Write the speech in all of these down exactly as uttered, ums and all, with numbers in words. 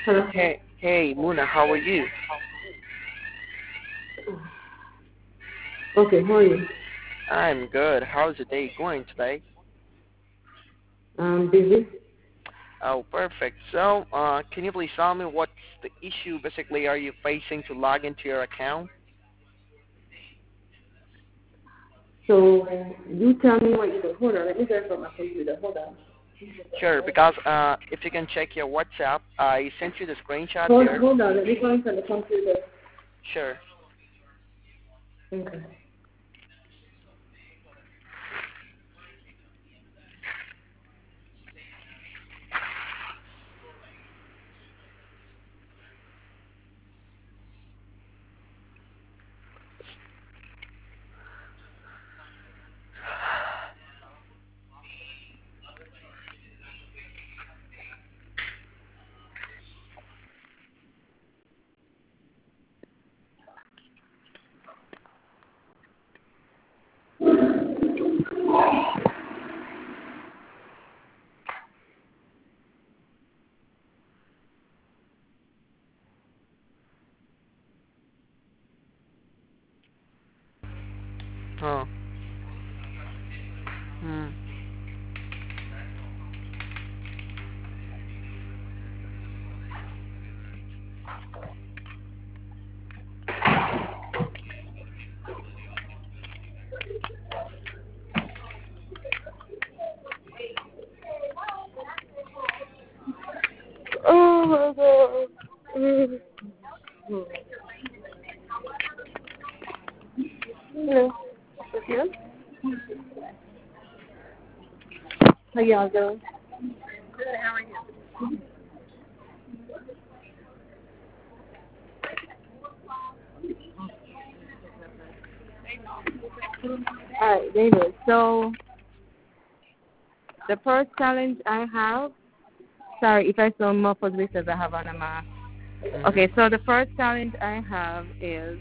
Hello. Hey, hey, Muna, how are you? Okay, how are you? I'm good. How's the day going today? Um, busy. Oh, perfect. So, uh, can you please tell me what's the issue basically are you facing to log into your account? So you tell me what you do. Hold on, let me get from my computer. Hold on. Sure, because uh, if you can check your WhatsApp, I sent you the screenshot Hold, there. hold on, let me go into the computer. Sure. Okay. Oh. Hmm. Oh my god. Mm. Yeah. Yeah. How y'all doing? All right, David. So the first challenge I have. Sorry if I sound muffled because I have on a mask. Mhm. Okay, so the first challenge I have is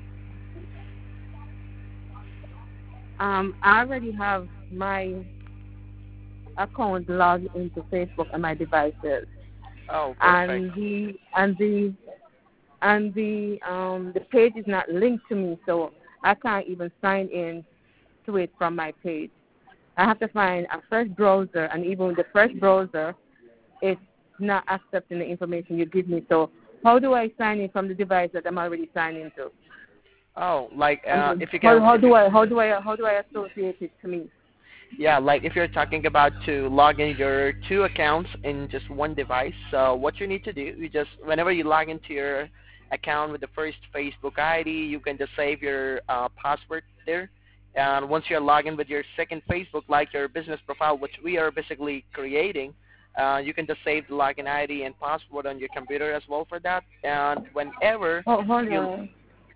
um I already have my account logged into Facebook on my devices, Oh, perfect. and the and the and the um the page is not linked to me, so I can't even sign in to it from my page. I have to find a fresh browser, and even with the fresh browser, it's not accepting the information you give me. So how do I sign in from the device that I'm already signed into? Oh, like I uh, mean, if you how can, how if you do I how do I how do I associate it to me? Yeah, like if you're talking about to log in your two accounts in just one device, so what you need to do, you just whenever you log into your account with the first Facebook I D, you can just save your uh, password there. And once you're logged in with your second Facebook, like your business profile, which we are basically creating, uh, you can just save the login I D and password on your computer as well for that. And whenever Oh, hold you on.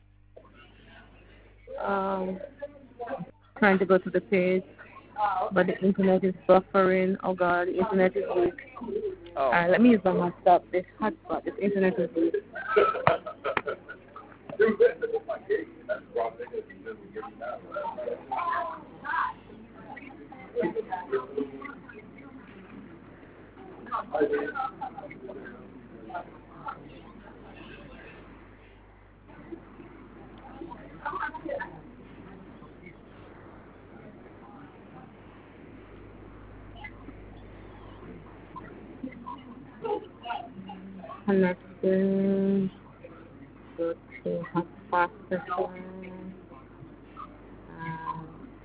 Um, trying to go to the page, but the internet is buffering. Oh God, the internet is weak. All oh right, let me use my hotspot. This hotspot, this internet is weak. Connecting. Go to hotspot session. Um,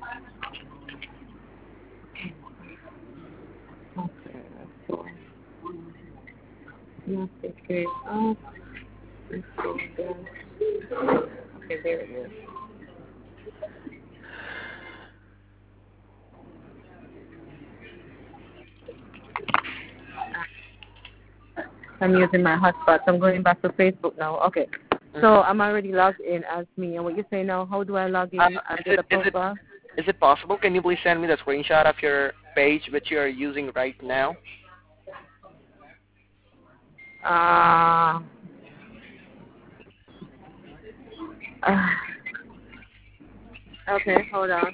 okay, so not secret. Oh, let's see again. Okay, there it is. I'm using my hotspot. So I'm going back to Facebook now. Okay. So mhm. I'm already logged in as me. And what you say now, how do I log Uh, in and is get it a is it profile? is it possible? Can you please send me the screenshot of your page which you are using right now? Uh, uh, okay, hold on.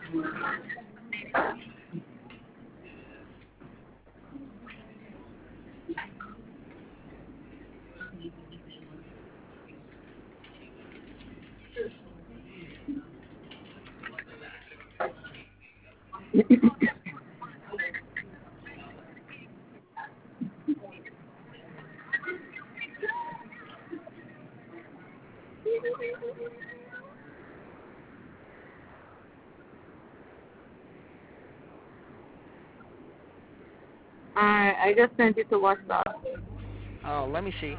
I I just sent it to WhatsApp. Oh, let me see.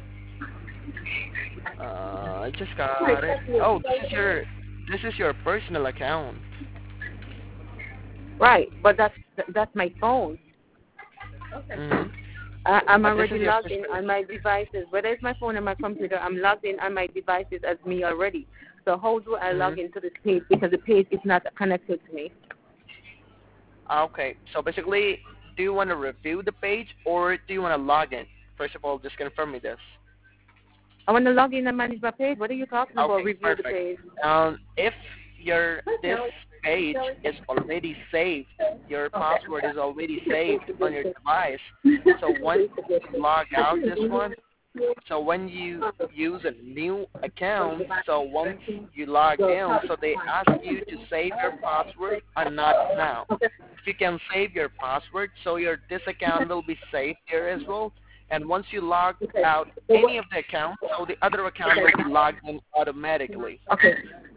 Uh, I just got it. Oh, this is your this is your personal account. Right, but that's that's my phone. Mhm. I, I'm But this is already your logged in personal. on my devices. Whether it's my phone or my computer, I'm logged in on my devices as me already. So how do I log Mhm. into this page because the page is not connected to me? Okay. So basically, do you want to review the page or do you want to log in? First of all, just confirm me this. I want to log in and manage my page. What are you talking about? Okay, Review the perfect. page. Um, if your this page is already saved, your password is already saved on your device. So once you log out this one, so when you use a new account, so once you log in, so they ask you to save your password or not now. If you can save your password, so your this account will be saved here as well. And once you log out any of the accounts, so the other account will be logged in automatically. Okay.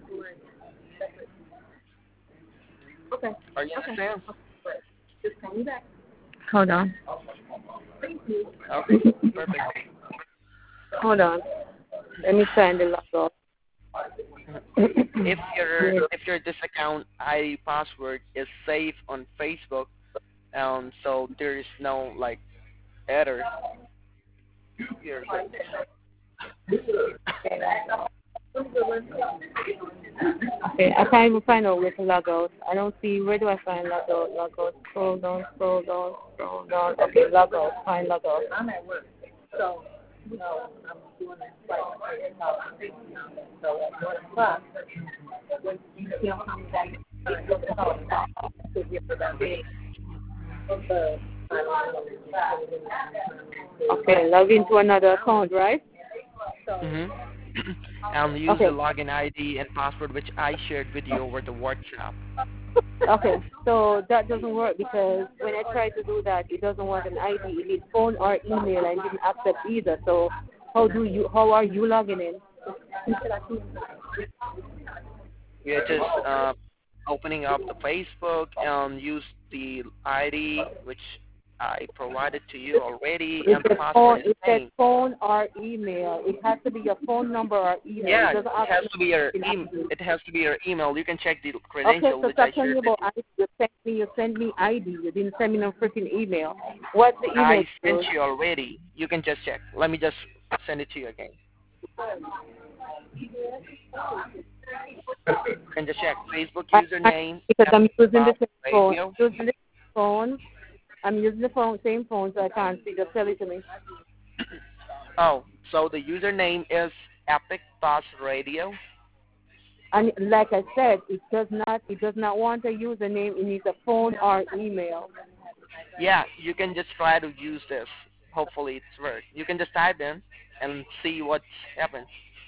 Okay. Are you understand? Hold on. Okay, perfect. Hold on. Let me find the logo. If your if your this account I D password is safe on Facebook, um, so there is no like error. Here, Okay, I can't even find out where to log out. I don't see, where do I find log out? Log out, scroll down, scroll down, scroll down. Okay, log out, find log out. I'm at work, so, you know, I'm doing this right. So at one o'clock, when you see I'm coming back, okay, log into another account, right? mhm. And use Okay. the login I D and password which I shared with you over the WhatsApp. Okay, so that doesn't work because when I try to do that, it doesn't want an I D. It needs phone or email, and didn't accept either. So how do you? How are you logging in? You're just uh, opening up the Facebook and use the I D which I provided to you already, It and the says phone. password is It the says same. phone or email. It has to be your phone number or email. Yeah, It it doesn't ask has to be your you. email. It has to be your email. You can check the Okay, credential so which I stop telling shared me with about you. I D. You sent me. You sent me I D. You didn't send me no freaking email. What's the email? I sent to? you already. You can just check. Let me just send it to you again. You can just check Facebook I, I, username because at I'm using the Bob same phone. Radio. Using the phone. I'm using the phone, same phone, so I can't see. Just tell it to me. Oh, so the username is Epic Boss Radio. And like I said, it does not. It does not want a username. It needs a phone or email. Yeah, you can just try to use this. Hopefully it's work. You can just type in and see what happens.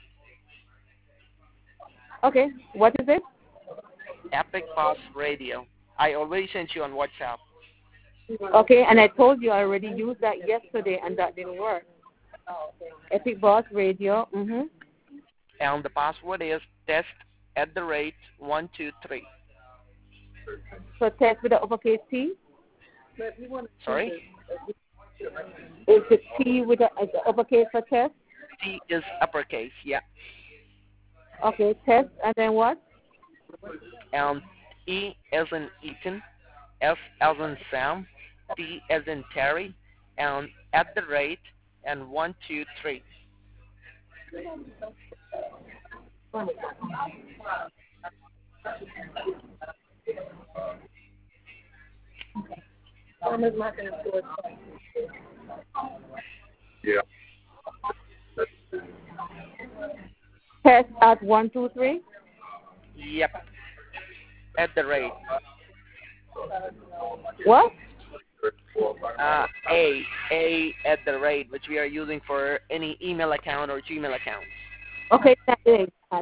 Okay, what is it? Epic Boss Radio. I already sent you on WhatsApp. Okay, and I told you I already used that yesterday, and that didn't work. Epic Boss Radio. Mhm. And the password is test at the rate one two three. So test with the uppercase T. Sorry? Is the T with the, is the uppercase for test? T is uppercase, yeah. Okay, test, and then what? And E as in Ethan, S as in Sam, T as in Terry, and at the rate, and one two three. Yeah. Test at one two three. Yep. at the rate. What? Uh, A, A at the rate, which we are using for any email account or Gmail account. Okay, that is. Uh,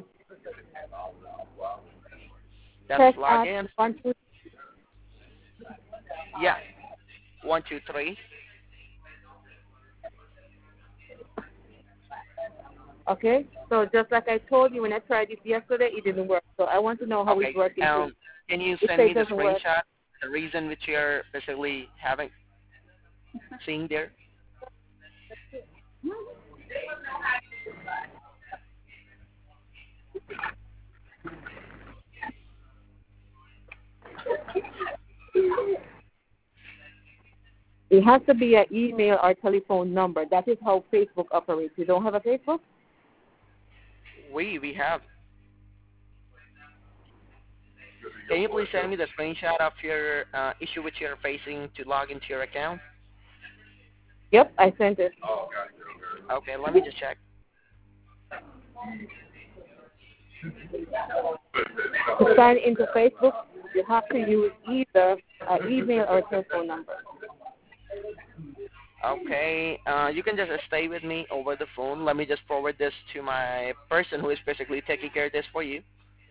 That's press login. at one, two, Yeah. One, two, three. okay, so just like I told you when I tried it yesterday, it didn't work. So I want to know how Okay. it's working. Um, can you It send says me the it doesn't work. screenshot, the reason which you're basically having, seeing there? It has to be an email or telephone number. That is how Facebook operates. You don't have a Facebook? We, we have. Can you please send me the screenshot of your uh, issue which you're facing to log into your account? Yep, I sent it. Okay, let me just check. To sign into Facebook, you have to use either an email or telephone number. Okay, uh, you can just stay with me over the phone. Let me just forward this to my person who is basically taking care of this for you.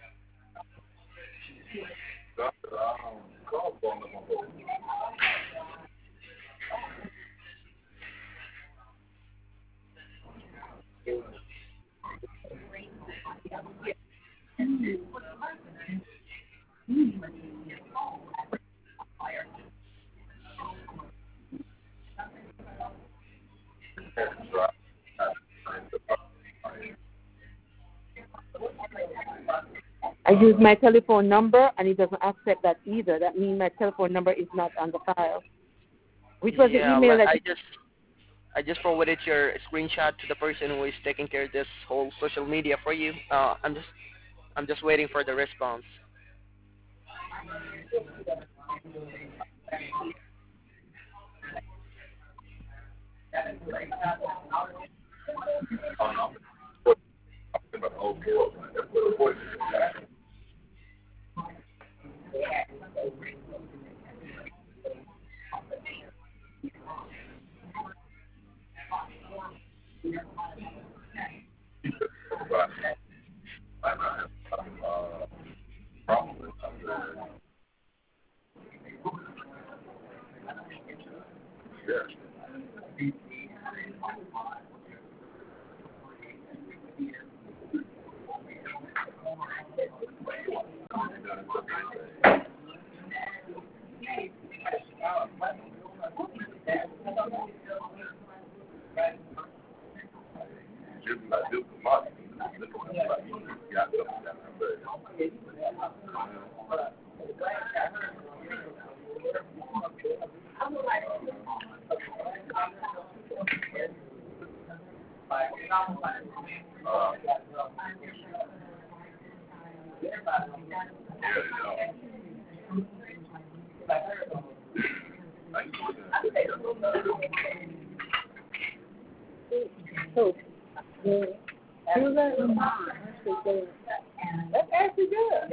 I use my telephone number, and it doesn't accept that either. That means my telephone number is not on the file. Which was Yeah, the email let- that I you just I just forwarded your screenshot to the person who is taking care of this whole social media for you. Uh, I'm just I'm just waiting for the response. That's actually good.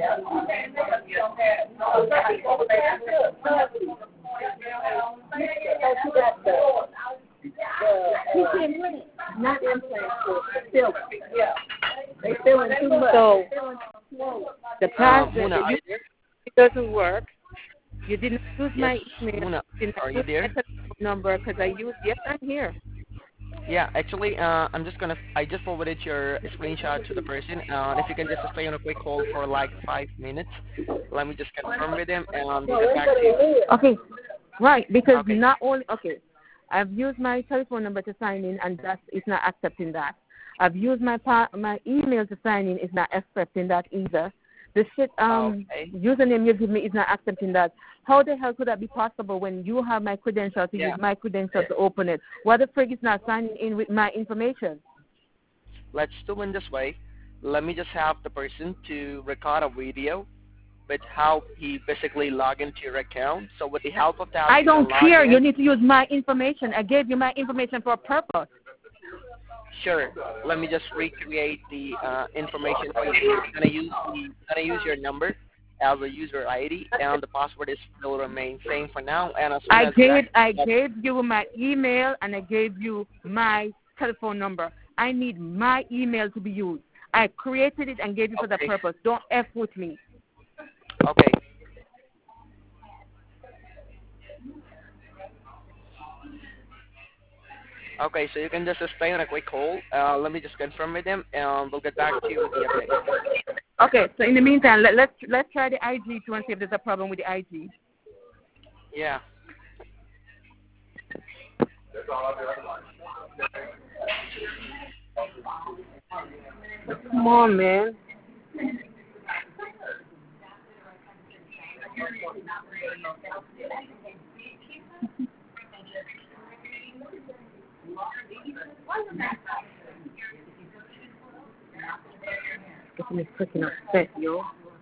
Not implants, still. They feeling too much. So the past Um, Muna, are you there? it doesn't work. You didn't use my Yes, email. Muna, You didn't are you use there? my telephone number because I used. Yes, I'm here. Yeah, actually, uh, I'm just gonna. I just forwarded your screenshot to the person. Uh, if you can just stay on a quick hold for like five minutes, let me just confirm with him, and we'll get back to you. Okay, right. Because Okay. not only okay, I've used my telephone number to sign in, and that is not accepting that. I've used my pa- my email to sign in, is not accepting that either. The shit um Okay. username you give me is not accepting that. How the hell could that be possible when you have my credentials to Yeah. use my credentials to open it? What the frig is not signing in with my information? Let's do it this way. Let me just have the person to record a video with how he basically log into your account. So with the help of that, I you don't can log care. in. You need to use my information. I gave you my information for a purpose. Sure. Let me just recreate the uh, information for you. I'm gonna use the, gonna use your number. as a user I D, and the password is still remain same for now. And as soon I as gave I that, gave you my email and I gave you my telephone number. I need my email to be used. I created it and gave it for okay. the purpose. Don't F with me. Okay. Okay, so you can just stay on a quick hold. Uh, let me just confirm with them, and we'll get back to you with the update. Okay, so in the meantime, let, let's let's try the I G to and see if there's a problem with the I G. Yeah. Come on, man. Getting me freaking upset, yo.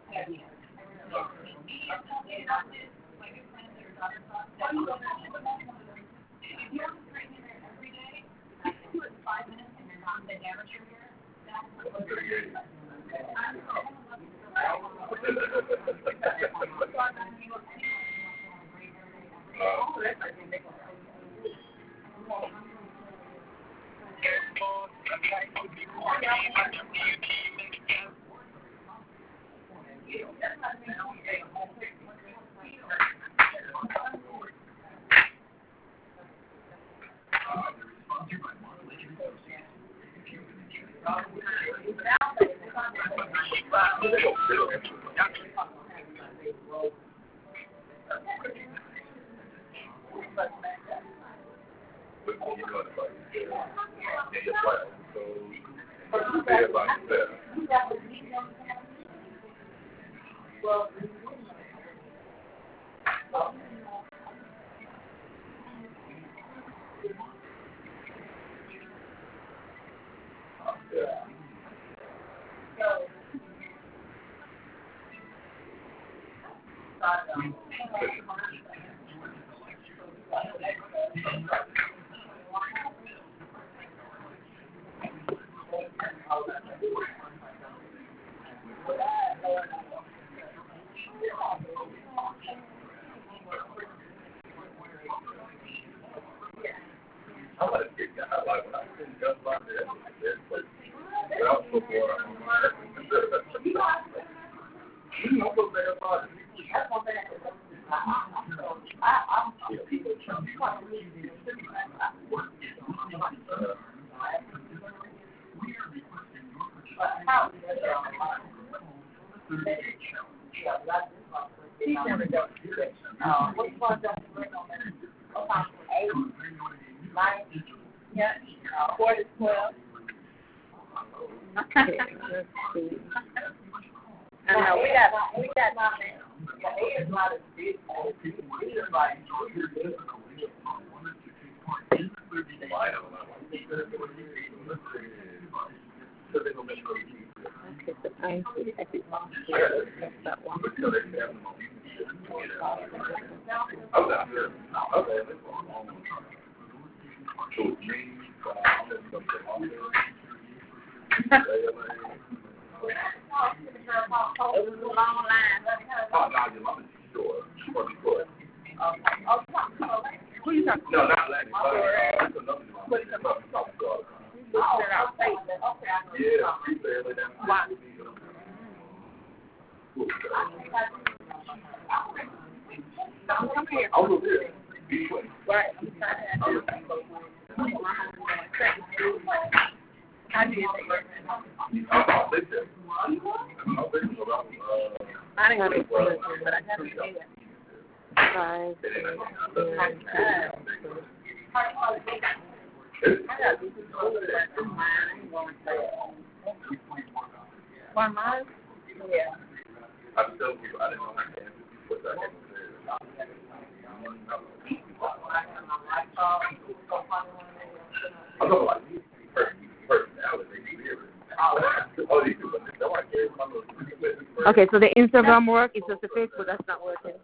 Okay, so the Instagram work, it's just the Facebook that's not working.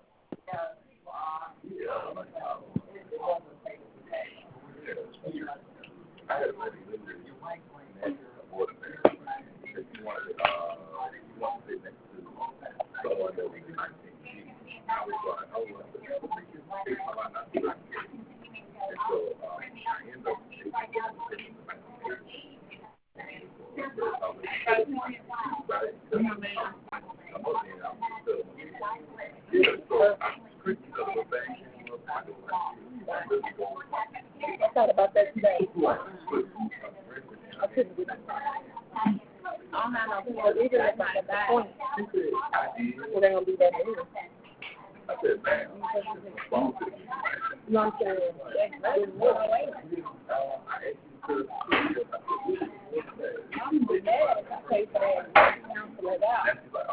I thought about that today. I couldn't do that. I don't have no people even if I die. It ain't gonna be that big. You know what I'm saying? I'm mad if I pay for that. Cancel it out.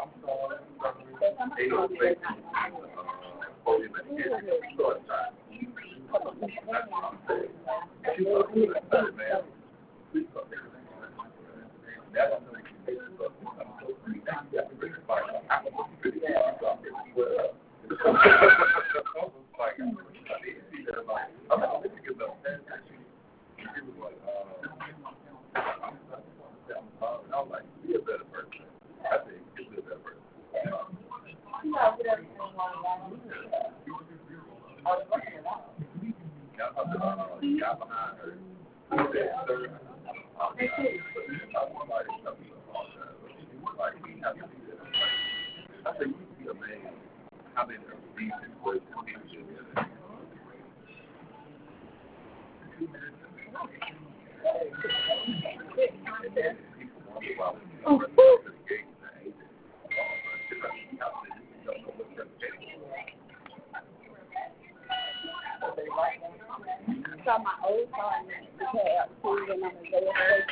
Saw my old car and had food and I'm gonna go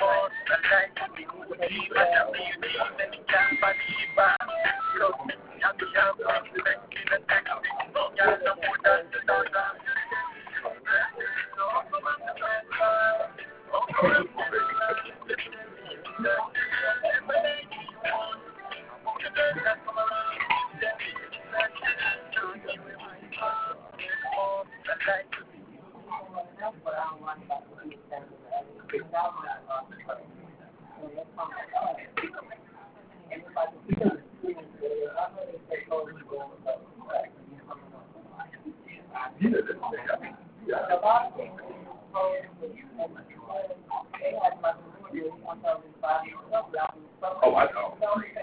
Oh, I know.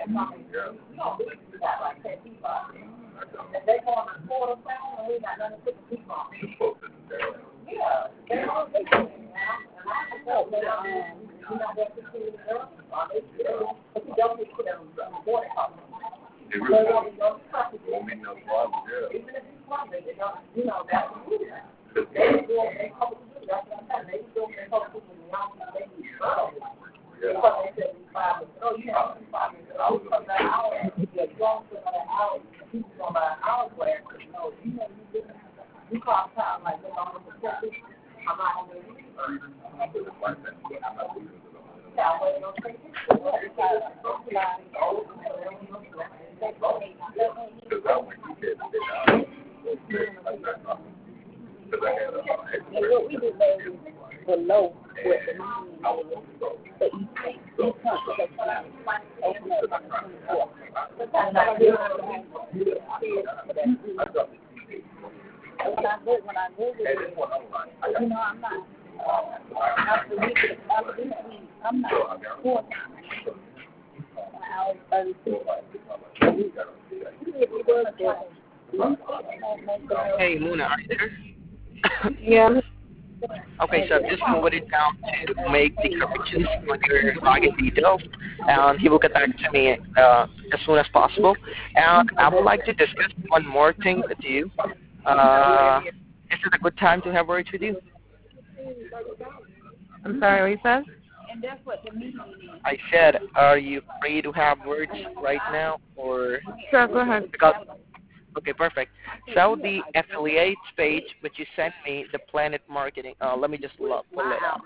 Hey, Luna, are you there? Yeah. Okay, so I've just forwarded down to make the corrections on your login details, and he will get back to me uh, as soon as possible. And I would like to discuss one more thing with you. Uh, is it a good time to have words with you? I'm sorry, what you said? And that's what the meeting is. I said, are you free to have words right now, or? Sure, go ahead. Because, okay, perfect. So the affiliates page, which you sent me, the Planet Marketing. Uh, let me just lo- pull it out.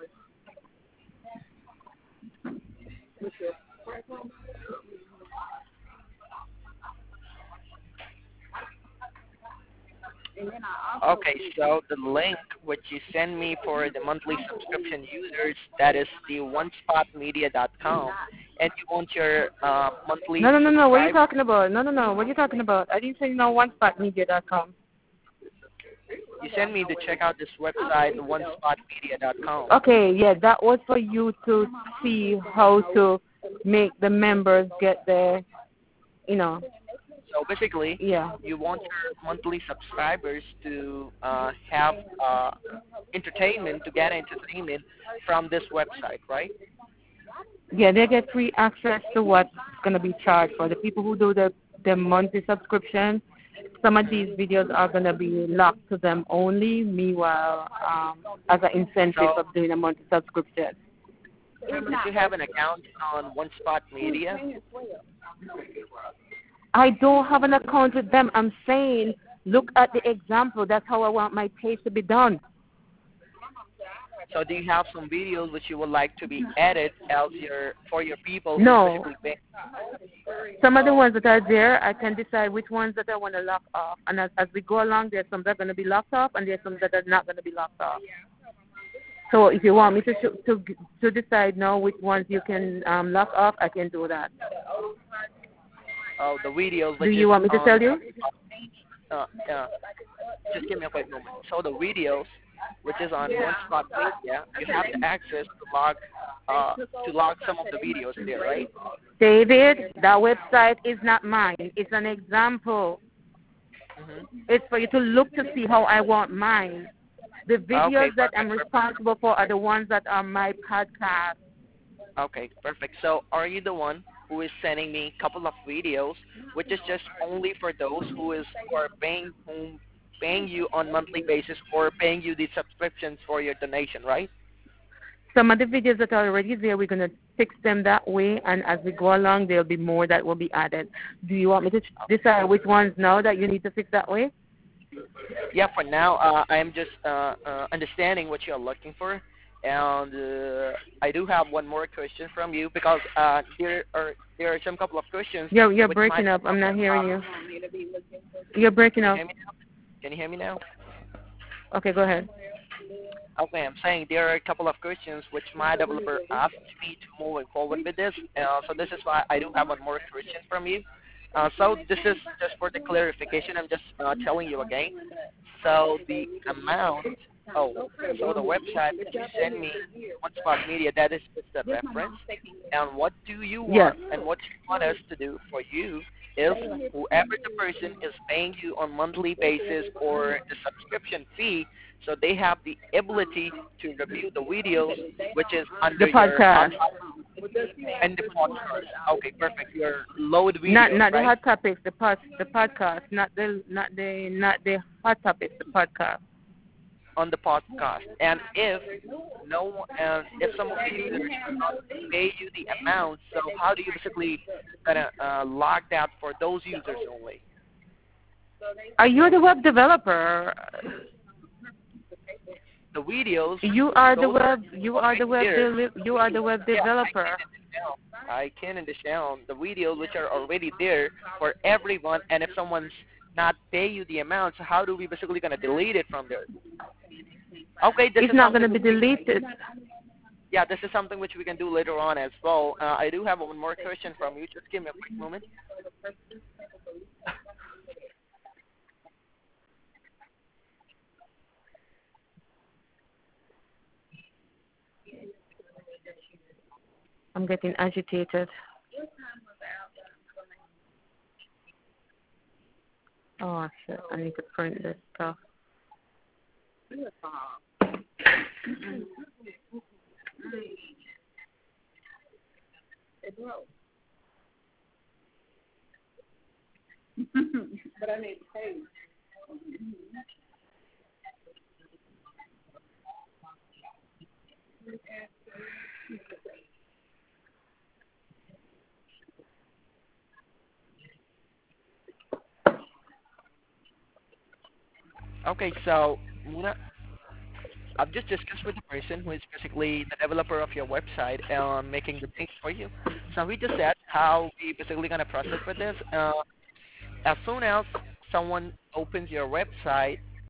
Okay, so the link which you send me for the monthly subscription users, that is the one spot media dot com. and you want your uh, monthly No, no, no, no. What are you subscribe. talking about? No, no, no. What are you talking about? I didn't say no one spot media dot com. You sent me to check out this website, one spot media dot com. Okay, yeah, that was for you to see how to make the members get their, you know, So basically, yeah. you want your monthly subscribers to uh, have uh, entertainment, to get entertainment from this website, right? Yeah, they get free access to what's going to be charged for. The people who do the, the monthly subscription, some of these videos are going to be locked to them only, meanwhile, um, as an incentive So, of doing a monthly subscription. did you have an account on One Spot Media? I don't have an account with them. I'm saying, look at the example. That's how I want my page to be done. So do you have some videos which you would like to be added as your for your people? No. Who basically Some of the ones that are there, I can decide which ones that I want to lock off. And as, as we go along, there's some that are going to be locked off, and there's some that are not going to be locked off. So if you want me to sh- to to decide now which ones you can um, lock off, I can do that. Oh, the videos. Do you want me to tell you? Uh, uh, just give me a quick moment. So the videos, which is on One Spot Media, you have the access to log uh, to log some of the videos there, right? David, that website is not mine. It's an example. Mm-hmm. It's for you to look to see how I want mine. The videos Okay, that perfect, I'm perfect. responsible for are the ones that are my podcast. Okay, perfect. So are you the one who is sending me a couple of videos, which is just only for those who is who are paying whom paying you on monthly basis or paying you the subscriptions for your donation, right? Some of the videos that are already there, we're going to fix them that way, and as we go along, there'll be more that will be added. Do you want me to decide which ones now that you need to fix that way? Yeah, for now, uh, I am just uh, uh, understanding what you're looking for, and uh, I do have one more question from you because uh, there are there are some couple of questions. You're, you're which breaking might, up. I'm not hearing uh, you. You're breaking Can up. you hear me now? Can you hear me now? Okay, go ahead. Okay, I'm saying there are a couple of questions which my developer asked me to move forward with this. Uh, so this is why I do have one more question from you. Uh, so this is just for the clarification. I'm just uh, telling you again. So the amount, oh, so the website that you send me, One Spot Media, that is just the reference. And what do you want, Yes. and what you want us to do for you is whoever the person is paying you on monthly basis or the subscription fee, so they have the ability to review the videos, which is under The podcast. your and the podcast. Okay, perfect. Your load videos, Not not right? the hot topics, the pod, the podcast, not the not the not the hot topics, the podcast. On the podcast. And if no, and if some of the users pay you the amount, so how do you basically gonna uh, log that for those users only? Are you the web developer? The videos. You are the those web. You are the web. there. De- you are the web Yeah, developer. I can understand the videos which are already there for everyone, and if someone's not pay you the amount, so how do we basically gonna delete it from there? Okay, this It's is not going to be something which we- deleted. Yeah, this is something which we can do later on as well. Uh, I do have one more question from you. Just give me a quick moment. I'm getting agitated. Oh shit! I need to print this stuff. But I need to pay. Okay, so Muna, I've just discussed with the person who is basically the developer of your website and uh, making the things for you. So we just said how we basically gonna process with this. Uh, as soon as someone opens your website,